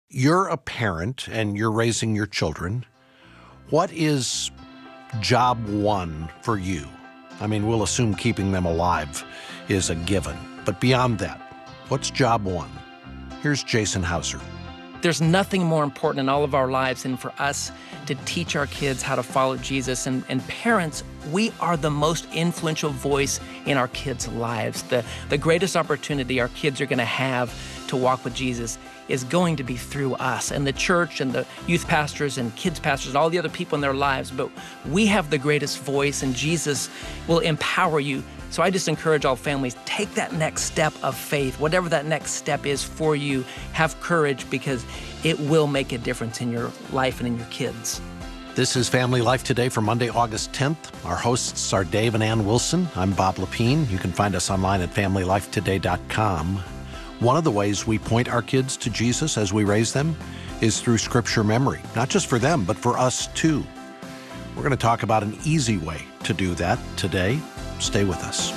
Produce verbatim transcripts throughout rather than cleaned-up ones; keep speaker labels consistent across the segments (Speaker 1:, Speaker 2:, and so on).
Speaker 1: You're a parent and you're raising your children. What is job one for you? I mean, we'll assume keeping them alive is a given. But beyond that, what's job one? Here's Jason Hauser.
Speaker 2: There's nothing more important in all of our lives than for us to teach our kids how to follow Jesus. And, and parents, we are the most influential voice in our kids' lives. The, the greatest opportunity our kids are going to have to walk with Jesus is going to be through us and the church and the youth pastors and kids pastors and all the other people in their lives. But we have the greatest voice, and Jesus will empower you. So I just encourage all families, take that next step of faith, whatever that next step is for you. Have courage, because it will make a difference in your life and in your kids.
Speaker 1: This is Family Life Today for Monday, August tenth. Our hosts are Dave and Ann Wilson. I'm Bob Lepine. You can find us online at family life today dot com. One of the ways we point our kids to Jesus as we raise them is through scripture memory, not just for them, but for us too. We're going to talk about an easy way to do that today. Stay with us.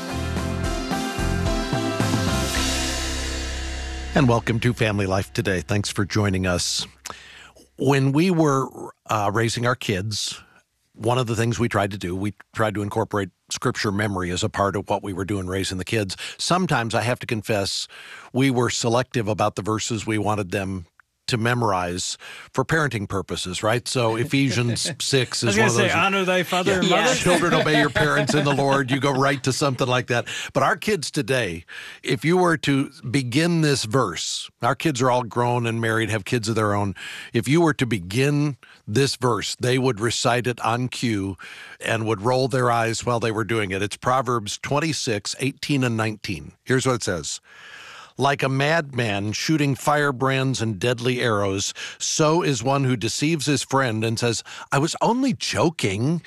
Speaker 1: And welcome to Family Life Today. Thanks for joining us. When we were uh, raising our kids, one of the things we tried to do, we tried to incorporate scripture memory as a part of what we were doing raising the kids. Sometimes, I have to confess, we were selective about the verses we wanted them to memorize for parenting purposes, right? So Ephesians six is one of those.
Speaker 3: Say, honor thy father
Speaker 1: yeah,
Speaker 3: and mother.
Speaker 1: Yeah. Children, obey your parents in the Lord. You go right to something like that. But our kids today, if you were to begin this verse, our kids are all grown and married, have kids of their own. If you were to begin this verse, they would recite it on cue and would roll their eyes while they were doing it. It's Proverbs twenty-six, eighteen and nineteen. Here's what it says. Like a madman shooting firebrands and deadly arrows, so is one who deceives his friend and says, I was only joking.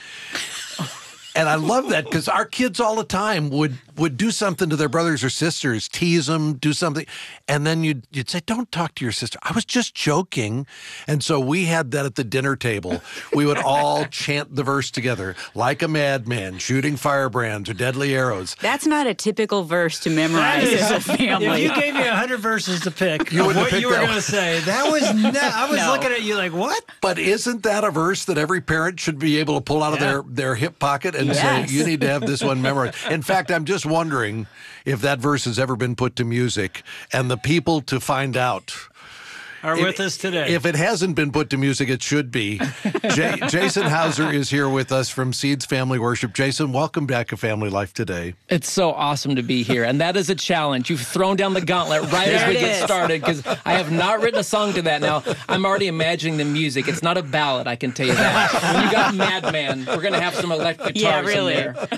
Speaker 1: And I love that, because our kids all the time would, would do something to their brothers or sisters, tease them, do something. And then you'd, you'd say, don't talk to your sister. I was just joking. And so we had that at the dinner table. We would all chant the verse together, like a madman shooting firebrands or deadly arrows.
Speaker 4: That's not a typical verse to memorize as a family.
Speaker 3: If you gave me a hundred verses to pick,
Speaker 1: you
Speaker 3: of what you were
Speaker 1: going
Speaker 3: to say, that was not, I was
Speaker 4: No.
Speaker 3: looking at you like, what?
Speaker 1: But isn't that a verse that every parent should be able to pull out of
Speaker 3: Yeah.
Speaker 1: their, their hip pocket and
Speaker 4: Yes.
Speaker 1: say, you need to have this one memorized? In fact, I'm just wondering if that verse has ever been put to music, and the people to find out
Speaker 3: Are with us today.
Speaker 1: If it hasn't been put to music, it should be. J- Jason Hauser is here with us from Seeds Family Worship. Jason, welcome back to Family Life Today.
Speaker 2: It's so awesome to be here, and that is a challenge. You've thrown down the gauntlet right as
Speaker 4: There
Speaker 2: we
Speaker 4: it
Speaker 2: get
Speaker 4: is.
Speaker 2: started, because I have not written a song to that. Now, I'm already imagining the music. It's not a ballad, I can tell you that. When you got Madman, we're going to have some electric
Speaker 4: Yeah,
Speaker 2: guitars
Speaker 4: really.
Speaker 2: in there.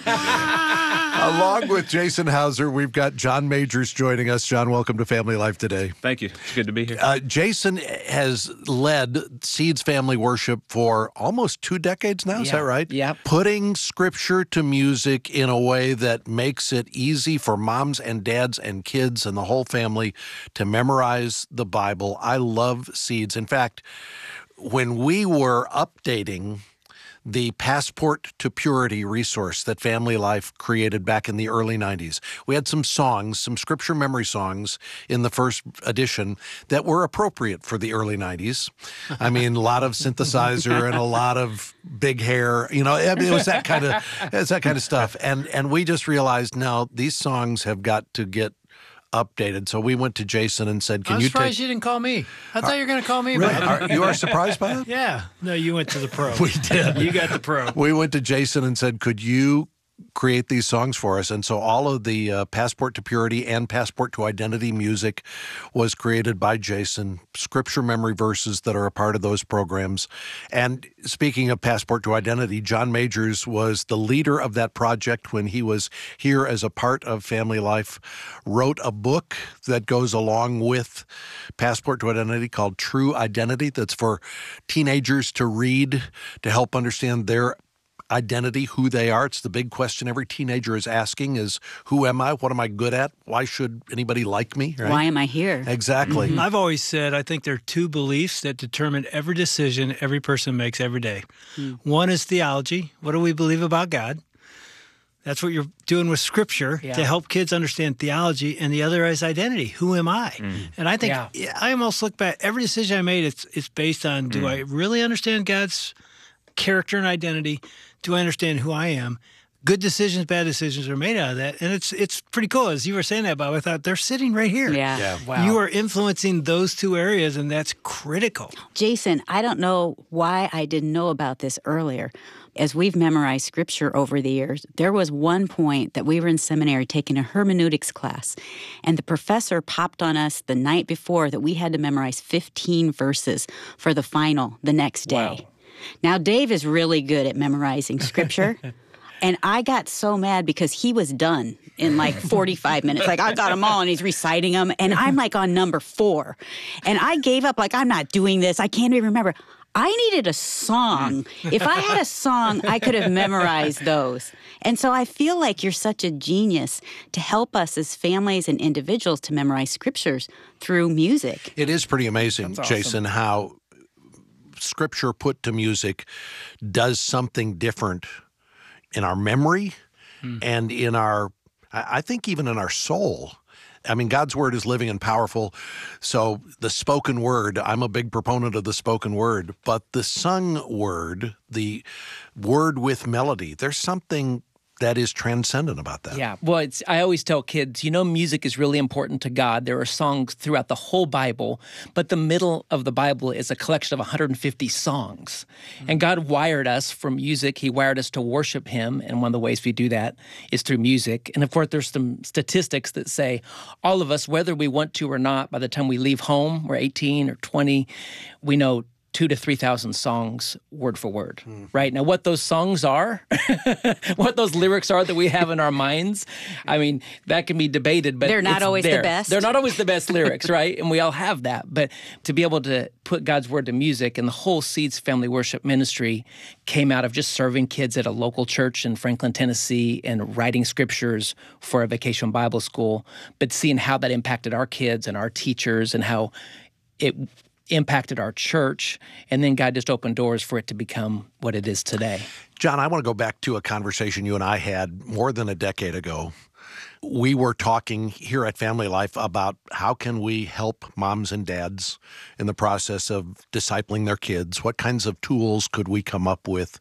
Speaker 1: Along with Jason Hauser, we've got John Majors joining us. John, welcome to Family Life Today.
Speaker 5: Thank you. It's good to be here.
Speaker 1: Uh, Jason has led Seeds Family Worship for almost two decades now. Is
Speaker 2: Yeah.
Speaker 1: that right?
Speaker 2: Yep.
Speaker 1: Putting scripture to music in a way that makes it easy for moms and dads and kids and the whole family to memorize the Bible. I love Seeds. In fact, when we were updating the Passport to Purity resource that Family Life created back in the early nineties, we had some songs, some scripture memory songs in the first edition that were appropriate for the early nineties. I mean, a lot of synthesizer and a lot of big hair, you know, I mean, it was that kind of, it's that kind of stuff. And, and we just realized, now these songs have got to get updated. So we went to Jason and said, can
Speaker 3: I'm
Speaker 1: you
Speaker 3: surprised
Speaker 1: take...
Speaker 3: you didn't call me. I thought you were going to call me.
Speaker 1: Really?
Speaker 3: about it.
Speaker 1: Are- you are surprised by that?
Speaker 3: Yeah. No, you went to the pro.
Speaker 1: We did.
Speaker 3: You got the pro.
Speaker 1: We went to Jason and said, could you create these songs for us? And so all of the uh, Passport to Purity and Passport to Identity music was created by Jason, scripture memory verses that are a part of those programs. And speaking of Passport to Identity, John Majors was the leader of that project when he was here as a part of Family Life, wrote a book that goes along with Passport to Identity called True Identity, that's for teenagers to read to help understand their identity, who they are. It's the big question every teenager is asking is, who am I? What am I good at? Why should anybody like me? Right?
Speaker 4: Why am I here?
Speaker 1: Exactly.
Speaker 3: Mm-hmm. I've always said I think there are two beliefs that determine every decision every person makes every day.
Speaker 4: Mm.
Speaker 3: One is theology. What do we believe about God? That's what you're doing with Scripture
Speaker 2: Yeah.
Speaker 3: to help kids understand theology, and the other is identity. Who am I?
Speaker 2: Mm.
Speaker 3: And I think
Speaker 2: Yeah.
Speaker 3: I almost look back, every decision I made, it's it's based on, do
Speaker 2: Mm.
Speaker 3: I really understand God's character and identity? Do I understand who I am? Good decisions, bad decisions are made out of that. And it's it's pretty cool. As you were saying that, Bob, I thought they're sitting right here.
Speaker 4: Yeah.
Speaker 1: Yeah.
Speaker 2: Wow.
Speaker 3: You are influencing those two areas, and that's critical.
Speaker 4: Jason, I don't know why I didn't know about this earlier. As we've memorized Scripture over the years, there was one point that we were in seminary taking a hermeneutics class, and the professor popped on us the night before that we had to memorize fifteen verses for the final the next day.
Speaker 2: Wow.
Speaker 4: Now, Dave is really good at memorizing Scripture. And I got so mad because he was done in like forty-five minutes. Like, I got them all, and he's reciting them. And I'm like on number four. And I gave up, like, I'm not doing this. I can't even remember. I needed a song. If I had a song, I could have memorized those. And so I feel like you're such a genius to help us as families and individuals to memorize scriptures through music.
Speaker 1: It is pretty amazing,
Speaker 2: That's awesome.
Speaker 1: Jason, how Scripture put to music does something different in our memory and in our, I I think even in our soul. I mean, God's word is living and powerful. So the spoken word, I'm a big proponent of the spoken word, but the sung word, the word with melody, there's something that is transcendent about that.
Speaker 2: Yeah. Well, it's, I always tell kids, you know, music is really important to God. There are songs throughout the whole Bible, but the middle of the Bible is a collection of one hundred fifty songs. Mm-hmm. And God wired us for music. He wired us to worship Him. And one of the ways we do that is through music. And of course, there's some statistics that say all of us, whether we want to or not, by the time we leave home, we're eighteen or twenty, we know two to three thousand songs word for word, mm. right? Now, what those songs are, what those lyrics are that we have in our minds, I mean, that can be debated, but
Speaker 4: they're not
Speaker 2: it's
Speaker 4: always
Speaker 2: there.
Speaker 4: the best.
Speaker 2: They're not always the best lyrics, right? And we all have that. But to be able to put God's word to music, and the whole Seeds Family Worship Ministry came out of just serving kids at a local church in Franklin, Tennessee, and writing scriptures for a vacation Bible school, but seeing how that impacted our kids and our teachers and how it impacted our church, and then God just opened doors for it to become what it is today.
Speaker 1: John, I want to go back to a conversation you and I had more than a decade ago. We were talking here at Family Life about how can we help moms and dads in the process of discipling their kids? What kinds of tools could we come up with?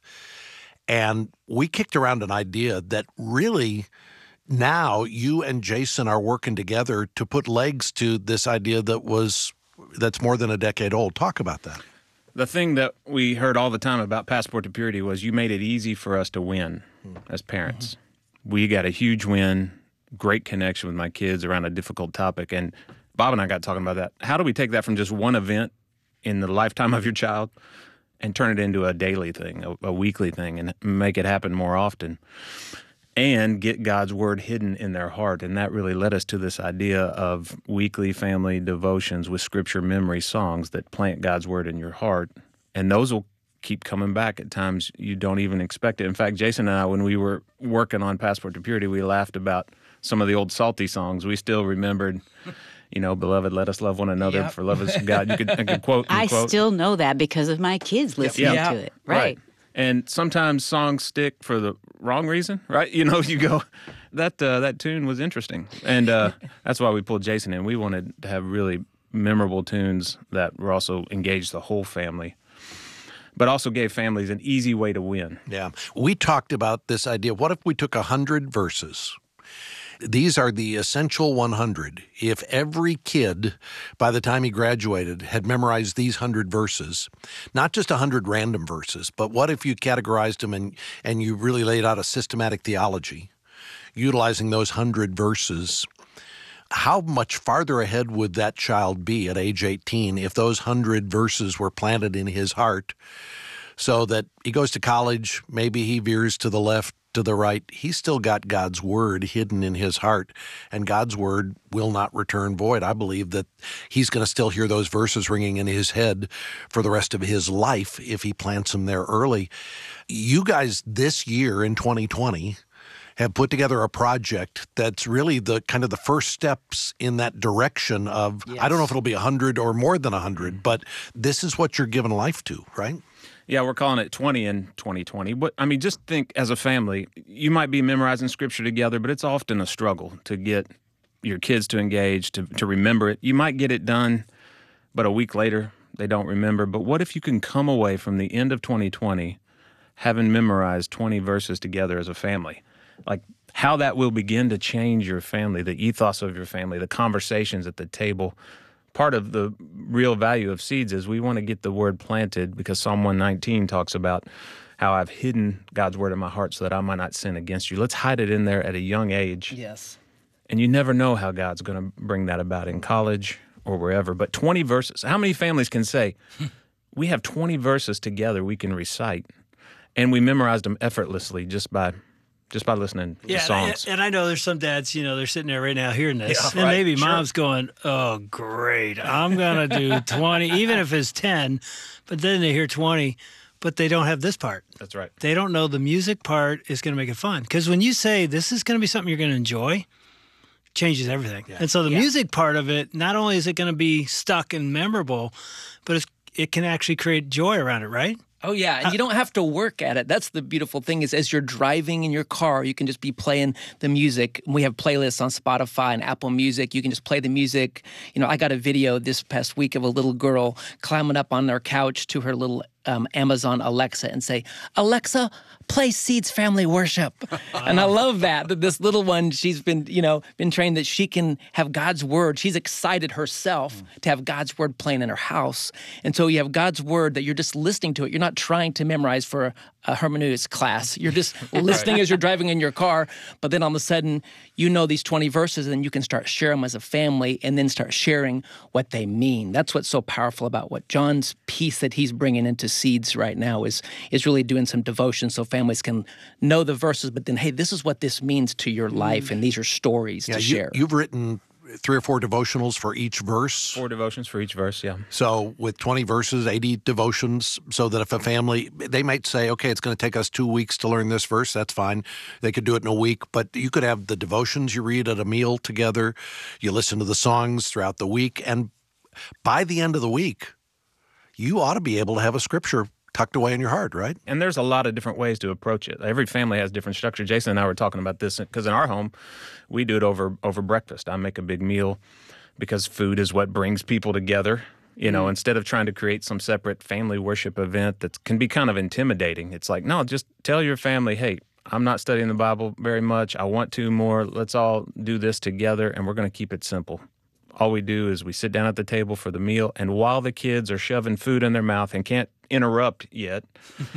Speaker 1: And we kicked around an idea that really now you and Jason are working together to put legs to this idea that was that's more than a decade old. Talk about that.
Speaker 5: The thing that we heard all the time about Passport to Purity was you made it easy for us to win as parents. Mm-hmm. We got a huge win, great connection with my kids around a difficult topic. And Bob and I got talking about that. How do we take that from just one event in the lifetime of your child and turn it into a daily thing, a, a weekly thing, and make it happen more often? And get God's word hidden in their heart. And that really led us to this idea of weekly family devotions with scripture memory songs that plant God's word in your heart. And those will keep coming back at times you don't even expect it. In fact, Jason and I, when we were working on Passport to Purity, we laughed about some of the old salty songs. We still remembered, you know, beloved, let us love one another,
Speaker 2: Yep.
Speaker 5: for love is God. You could, I could quote and
Speaker 4: I
Speaker 5: quote.
Speaker 4: still know that because of my kids listening
Speaker 2: Yeah.
Speaker 4: to it. Right.
Speaker 5: And sometimes songs stick for the wrong reason, right? You know, you go, that uh, that tune was interesting. And uh, that's why we pulled Jason in. We wanted to have really memorable tunes that were also engaged the whole family, but also gave families an easy way to win.
Speaker 1: Yeah. We talked about this idea. What if we took one hundred verses? These are the essential one hundred. If every kid, by the time he graduated, had memorized these one hundred verses, not just one hundred random verses, but what if you categorized them and, and you really laid out a systematic theology, utilizing those one hundred verses? How much farther ahead would that child be at age eighteen if those one hundred verses were planted in his heart so that he goes to college, maybe he veers to the left, to the right, he's still got God's word hidden in his heart, and God's word will not return void. I believe that he's going to still hear those verses ringing in his head for the rest of his life if he plants them there early. You guys this year in twenty twenty have put together a project that's really the kind of the first steps in that direction of,
Speaker 2: Yes.
Speaker 1: I don't know if it'll be one hundred or more than one hundred, but this is what you're giving life to, right?
Speaker 5: Yeah, we're calling it twenty in twenty twenty. But I mean, just think as a family, you might be memorizing scripture together, but it's often a struggle to get your kids to engage, to, to remember it. You might get it done, but a week later, they don't remember. But what if you can come away from the end of twenty twenty having memorized twenty verses together as a family? Like how that will begin to change your family, the ethos of your family, the conversations at the table. Part of the real value of seeds is we want to get the word planted, because Psalm one nineteen talks about how I've hidden God's word in my heart so that I might not sin against you. Let's hide it in there at a young age.
Speaker 2: Yes.
Speaker 5: And you never know how God's going to bring that about in college or wherever. But twenty verses, how many families can say, we have twenty verses together we can recite, and we memorized them effortlessly just by just by listening
Speaker 3: Yeah,
Speaker 5: to songs?
Speaker 3: and, and I know there's some dads, you know, they're sitting there right now hearing this,
Speaker 5: Yeah,
Speaker 3: and
Speaker 5: right,
Speaker 3: maybe
Speaker 5: sure.
Speaker 3: mom's going, "Oh, great, I'm gonna do twenty, even if it's ten," but then they hear twenty, but they don't have this part.
Speaker 5: That's right.
Speaker 3: They don't know the music part is going to make it fun. Because when you say this is going to be something you're going to enjoy, changes everything. And so the
Speaker 2: Yeah.
Speaker 3: music part of it, not only is it going to be stuck and memorable, but it's, it can actually create joy around it, right?
Speaker 2: Oh yeah, and you don't have to work at it. That's the beautiful thing, is as you're driving in your car, you can just be playing the music. We have playlists on Spotify and Apple Music. You can just play the music. You know, I got a video this past week of a little girl climbing up on their couch to her little um, Amazon Alexa and say, "Alexa, play Seeds Family Worship." And I love that, that this little one, she's been, you know, been trained that she can have God's word. She's excited herself to have God's word playing in her house. And so you have God's word that you're just listening to it. You're not trying to memorize for a, a hermeneutics class. You're just listening as you're driving in your car. But then all of a sudden, you know these twenty verses, and you can start sharing them as a family and then start sharing what they mean. That's what's so powerful about what John's piece that he's bringing into Seeds right now is, is really doing some devotion so families can know the verses, but then, hey, this is what this means to your life, and these are stories
Speaker 1: Yeah,
Speaker 2: to
Speaker 1: you,
Speaker 2: share.
Speaker 1: you've written three or four devotionals for each verse.
Speaker 5: Four devotions for each verse, yeah.
Speaker 1: So with twenty verses, eighty devotions, so that if a family, they might say, okay, it's going to take us two weeks to learn this verse, that's fine. They could do it in a week, but you could have the devotions you read at a meal together. You listen to the songs throughout the week, and by the end of the week, you ought to be able to have a scripture tucked away in your heart, right?
Speaker 5: And there's a lot of different ways to approach it. Every family has different structure. Jason and I were talking about this because in our home, we do it over over breakfast. I make a big meal because food is what brings people together. You know, instead of trying to create some separate family worship event that can be kind of intimidating, it's like, no, just tell your family, hey, I'm not studying the Bible very much. I want to more. Let's all do this together, and we're going to keep it simple. All we do is we sit down at the table for the meal, and while the kids are shoving food in their mouth and can't interrupt yet,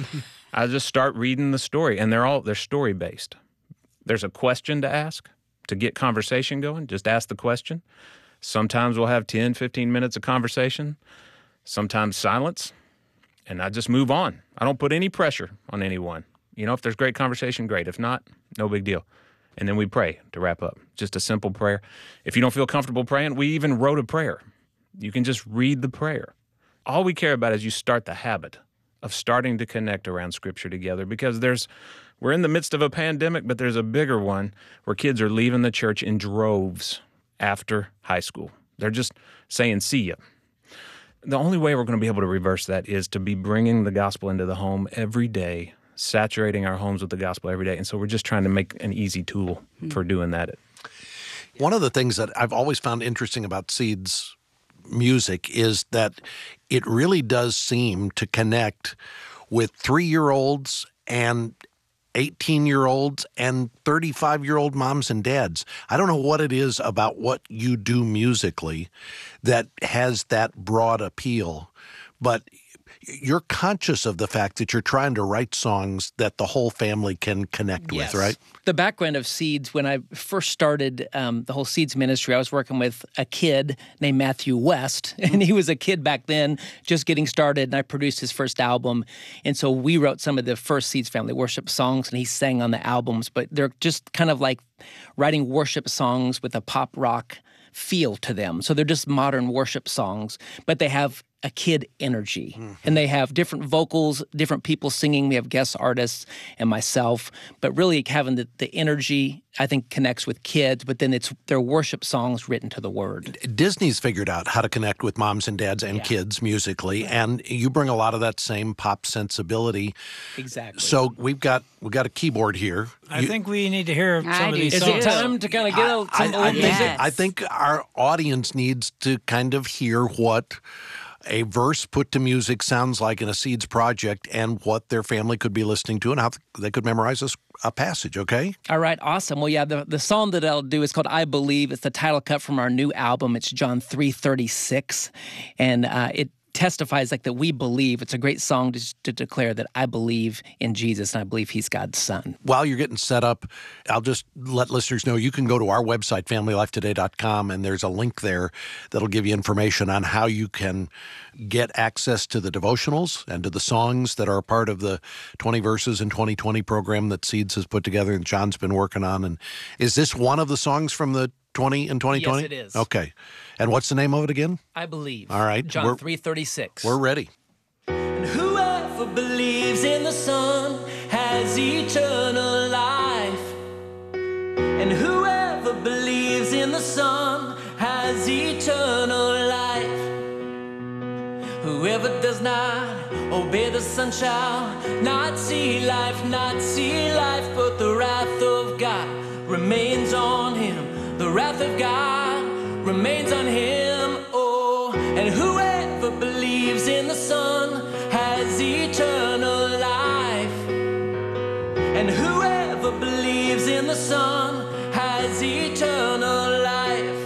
Speaker 5: I just start reading the story, and they're all they're story based. There's a question to ask to get conversation going. Just ask the question. Sometimes we'll have ten, fifteen minutes of conversation, sometimes silence, and I just move on. I don't put any pressure on anyone. You know, if there's great conversation, great. If not, no big deal. And then we pray to wrap up. Just a simple prayer. If you don't feel comfortable praying, we even wrote a prayer. You can just read the prayer. All we care about is you start the habit of starting to connect around Scripture together, because there's we're in the midst of a pandemic, but there's a bigger one where kids are leaving the church in droves after high school. They're just saying, see ya. The only way we're going to be able to reverse that is to be bringing the gospel into the home every day, saturating our homes with the gospel every day. And so we're just trying to make an easy tool for doing that.
Speaker 1: One of the things that I've always found interesting about Seeds music is that it really does seem to connect with three-year-olds and eighteen-year-olds and thirty-five-year-old moms and dads. I don't know what it is about what you do musically that has that broad appeal, but you're conscious of the fact that you're trying to write songs that the whole family can connect
Speaker 2: Yes.
Speaker 1: with, right?
Speaker 2: The background of Seeds, when I first started um, the whole Seeds ministry, I was working with a kid named Matthew West, and he was a kid back then just getting started, and I produced his first album. And so we wrote some of the first Seeds Family Worship songs, and he sang on the albums, but they're just kind of like writing worship songs with a pop rock feel to them. So they're just modern worship songs, but they have a kid energy. Mm-hmm. And they have different vocals, different people singing. We have guest artists and myself. But really having the, the energy, I think, connects with kids. But then it's their worship songs written to the Word.
Speaker 1: Disney's figured out how to connect with moms and dads and yeah. kids musically. And you bring a lot of that same pop sensibility.
Speaker 2: Exactly.
Speaker 1: So we've got we've got a keyboard here.
Speaker 3: I
Speaker 1: you,
Speaker 3: think we need to hear some
Speaker 4: I
Speaker 3: of
Speaker 4: do
Speaker 3: these
Speaker 2: Is
Speaker 3: songs.
Speaker 2: it time to kind of get
Speaker 1: I,
Speaker 2: out some
Speaker 1: I,
Speaker 2: old
Speaker 1: I
Speaker 2: music?
Speaker 1: think, I think our audience needs to kind of hear what a verse put to music sounds like in a Seeds project and what their family could be listening to and how they could memorize a, a passage, okay?
Speaker 2: All right, awesome. Well, yeah, the, the song that I'll do is called I Believe. It's the title cut from our new album. It's John three thirty-six, and uh, it testifies like that we believe. It's a great song to, to declare that I believe in Jesus and I believe he's God's son.
Speaker 1: While you're getting set up, I'll just let listeners know you can go to our website, family life today dot com, and there's a link there that'll give you information on how you can get access to the devotionals and to the songs that are a part of the twenty Verses in twenty twenty program that Seeds has put together and John's been working on. And is this one of the songs from the twenty in twenty twenty?
Speaker 2: Yes, it is.
Speaker 1: Okay. And what's the name of it again?
Speaker 2: I Believe.
Speaker 1: All right.
Speaker 2: John three thirty-six.
Speaker 1: We're ready.
Speaker 2: And whoever believes in the Son has eternal life. And whoever believes in the Son has eternal life. Whoever does not obey the Son shall not see life, not see life, but the wrath of God remains on him. The wrath of God remains on him, oh. And whoever believes in the Son has eternal life. And whoever believes in the Son has eternal life.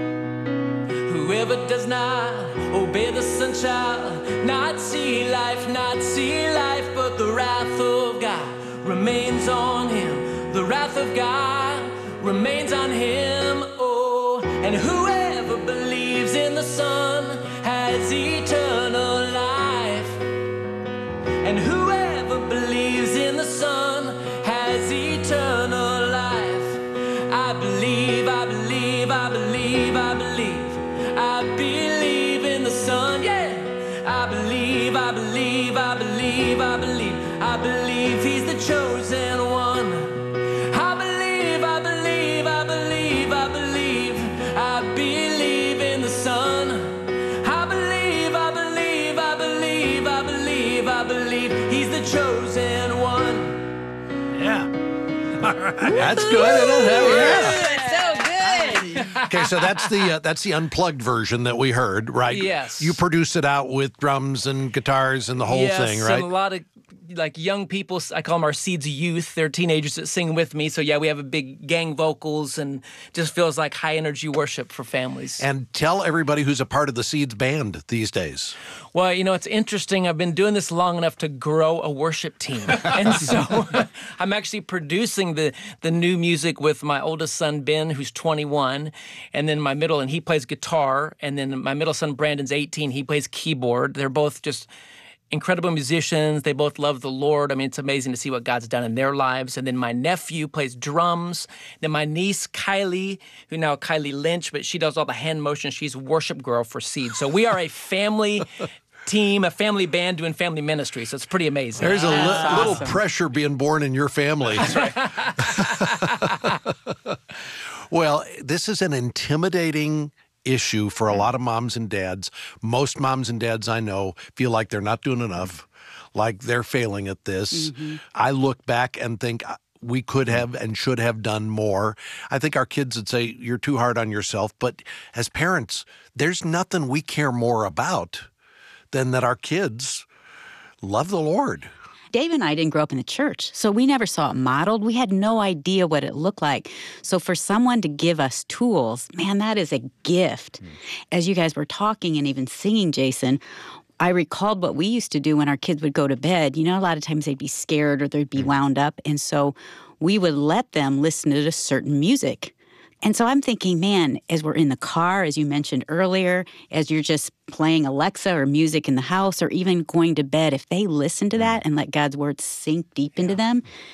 Speaker 2: Whoever does not obey the Son shall not see life, not see life, but the wrath of God remains on him. The wrath of God remains on him, oh. And whoever believes in the Son has eternal life. And whoever believes in the Son has eternal life. I believe, I believe, I believe, I believe. I believe in the Son, yeah. I believe, I believe, I believe, I believe. I believe he's the chosen one. I believe, I believe, I believe, I believe. I believe in the Son. I believe, I believe, I believe, I believe, I believe he's the chosen one.
Speaker 3: Yeah. All right.
Speaker 1: That's good, isn't it? Yeah.
Speaker 4: So good.
Speaker 1: Okay, so that's the uh, that's the unplugged version that we heard, right?
Speaker 2: Yes.
Speaker 1: You produce it out with drums and guitars and the whole
Speaker 2: yes,
Speaker 1: thing, right?
Speaker 2: And a lot of like young people, I call them our Seeds youth. They're teenagers that sing with me. So yeah, we have a big gang vocals and just feels like high energy worship for families.
Speaker 1: And tell everybody who's a part of the Seeds band these days.
Speaker 2: Well, you know, it's interesting. I've been doing this long enough to grow a worship team. And so I'm actually producing the, the new music with my oldest son, Ben, who's twenty-one, and then my middle, and he plays guitar, and then my middle son, Brandon's eighteen, he plays keyboard. They're both just incredible musicians. They both love the Lord. I mean, it's amazing to see what God's done in their lives. And then my nephew plays drums. Then my niece, Kylie, who now Kylie Lynch, but she does all the hand motions. She's worship girl for Seed. So we are a family team, a family band doing family ministry. So it's pretty amazing.
Speaker 1: There's a li-
Speaker 4: awesome.
Speaker 1: little pressure being born in your family.
Speaker 2: That's right.
Speaker 1: Well, this is an intimidating issue for a lot of moms and dads. Most moms and dads I know feel like they're not doing enough, like they're failing at this. Mm-hmm. I look back and think we could have and should have done more. I think our kids would say, you're too hard on yourself. But as parents, there's nothing we care more about than that our kids love the Lord.
Speaker 4: Dave and I didn't grow up in the church, so we never saw it modeled. We had no idea what it looked like. So for someone to give us tools, man, that is a gift. Mm. As you guys were talking and even singing, Jason, I recalled what we used to do when our kids would go to bed. You know, a lot of times they'd be scared or they'd be wound up. And so we would let them listen to certain music. And so I'm thinking, man, as we're in the car, as you mentioned earlier, as you're just playing Alexa or music in the house or even going to bed, if they listen to that and let God's word sink deep into them,
Speaker 2: yeah.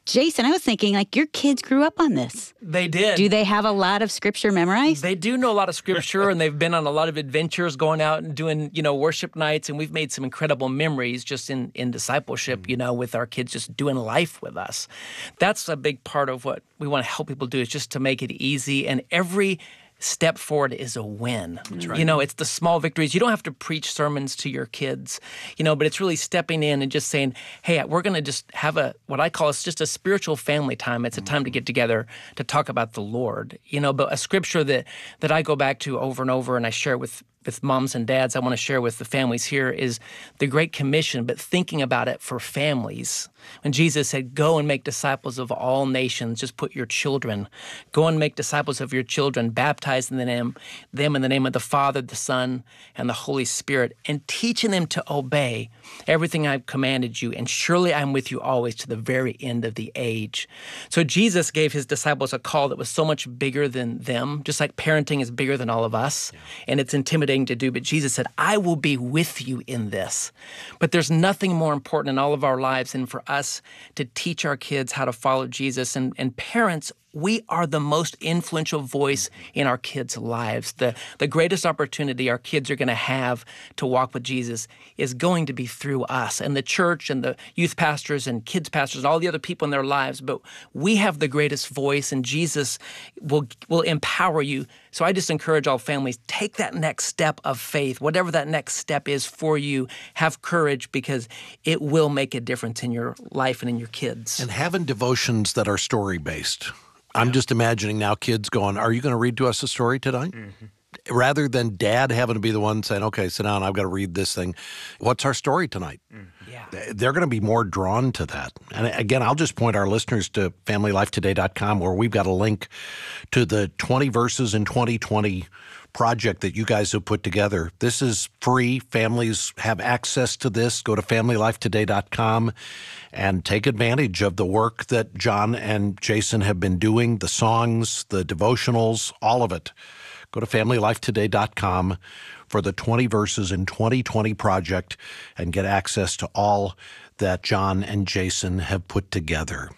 Speaker 4: Jason, I was thinking, like, your kids grew up on this.
Speaker 2: They did.
Speaker 4: Do they have a lot of scripture memorized?
Speaker 2: They do know a lot of scripture, and they've been on a lot of adventures, going out and doing, you know, worship nights, and we've made some incredible memories just in, in discipleship, you know, with our kids just doing life with us. That's a big part of what we want to help people do, is just to make it easy, and every step forward is a win. That's right. You know, it's the small victories. You don't have to preach sermons to your kids, you know, but it's really stepping in and just saying, hey, we're going to just have a, what I call, it's just a spiritual family time. It's a time to get together to talk about the Lord, you know, but a scripture that, that I go back to over and over, and I share with with moms and dads, I want to share with the families here, is the Great Commission, but thinking about it for families. When Jesus said, go and make disciples of all nations, just put your children, go and make disciples of your children, baptize in the name, them in the name of the Father, the Son, and the Holy Spirit, and teaching them to obey everything I've commanded you, and surely I'm with you always to the very end of the age. So Jesus gave his disciples a call that was so much bigger than them, just like parenting is bigger than all of us, yeah. and it's intimidating to do, but Jesus said, I will be with you in this. But there's nothing more important in all of our lives than for us to teach our kids how to follow Jesus. And, and parents, we are the most influential voice in our kids' lives. The, the greatest opportunity our kids are going to have to walk with Jesus is going to be through us and the church and the youth pastors and kids pastors and all the other people in their lives. But we have the greatest voice, and Jesus will, will empower you. So I just encourage all families, take that next step of faith, whatever that next step is for you. Have courage, because it will make a difference in your life and in your kids.
Speaker 1: And having devotions that are story-based. I'm just imagining now kids going, are you going to read to us a story tonight? Mm-hmm. Rather than dad having to be the one saying, okay, sit down, I've got to read this thing. What's our story tonight? Mm-hmm. Yeah. They're going to be more drawn to that. And again, I'll just point our listeners to family life today dot com, where we've got a link to the twenty verses in twenty twenty project that you guys have put together. This is free. Families have access to this. Go to family life today dot com and take advantage of the work that John and Jason have been doing, the songs, the devotionals, all of it. Go to family life today dot com for the twenty verses in twenty twenty project and get access to all that John and Jason have put together.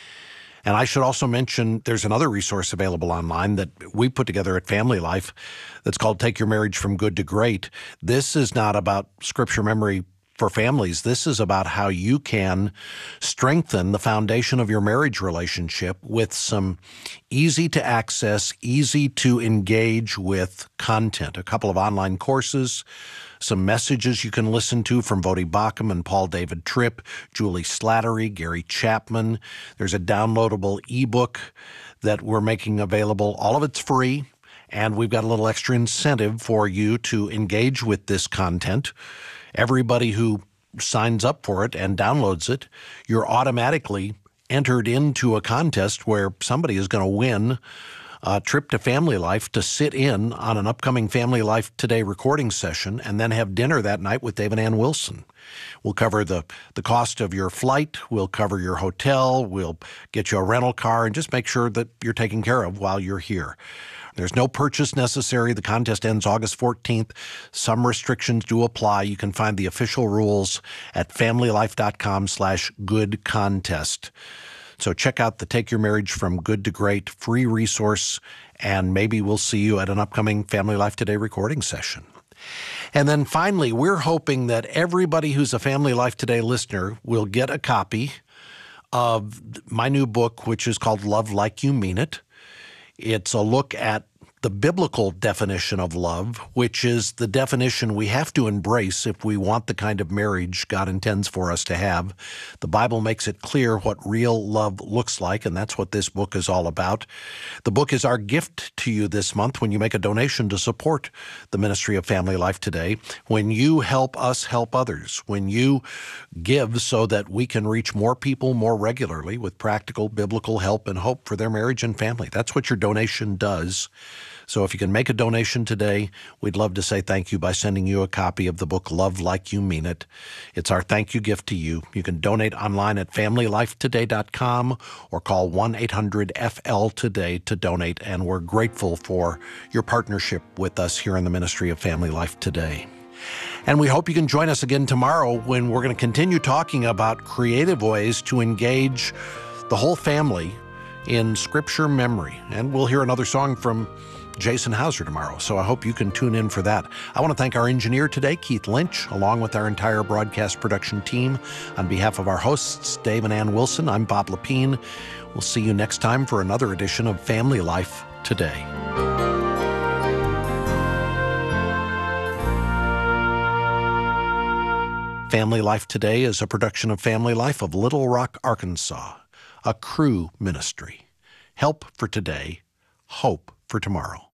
Speaker 1: And I should also mention there's another resource available online that we put together at Family Life that's called Take Your Marriage from Good to Great. This is not about scripture memory for families. This is about how you can strengthen the foundation of your marriage relationship with some easy to access, easy to engage with content. A couple of online courses, some messages you can listen to from Vodi Bakum and Paul David Tripp, Julie Slattery, Gary Chapman. There's a downloadable ebook that we're making available. All of it's free, and we've got a little extra incentive for you to engage with this content. Everybody who signs up for it and downloads it, you're automatically entered into a contest where somebody is going to win a trip to Family Life to sit in on an upcoming Family Life Today recording session and then have dinner that night with Dave and Ann Wilson. We'll cover the, the cost of your flight. We'll cover your hotel. We'll get you a rental car and just make sure that you're taken care of while you're here. There's no purchase necessary. The contest ends August fourteenth. Some restrictions do apply. You can find the official rules at family life dot com slash good contest. So check out the Take Your Marriage from Good to Great free resource, and maybe we'll see you at an upcoming Family Life Today recording session. And then finally, we're hoping that everybody who's a Family Life Today listener will get a copy of my new book, which is called Love Like You Mean It. It's a look at the biblical definition of love, which is the definition we have to embrace if we want the kind of marriage God intends for us to have. The Bible makes it clear what real love looks like, and that's what this book is all about. The book is our gift to you this month when you make a donation to support the ministry of Family Life Today, when you help us help others, when you give so that we can reach more people more regularly with practical biblical help and hope for their marriage and family. That's what your donation does. So if you can make a donation today, we'd love to say thank you by sending you a copy of the book Love Like You Mean It. It's our thank you gift to you. You can donate online at family life today dot com or call one eight hundred F L today to donate, and we're grateful for your partnership with us here in the ministry of Family Life Today. And we hope you can join us again tomorrow when we're going to continue talking about creative ways to engage the whole family in Scripture memory. And we'll hear another song from Jason Hauser tomorrow, so I hope you can tune in for that. I want to thank our engineer today, Keith Lynch, along with our entire broadcast production team. On behalf of our hosts, Dave and Ann Wilson, I'm Bob Lepine. We'll see you next time for another edition of Family Life Today. Family Life Today is a production of Family Life of Little Rock, Arkansas, a Cru ministry. Help for today, hope for tomorrow.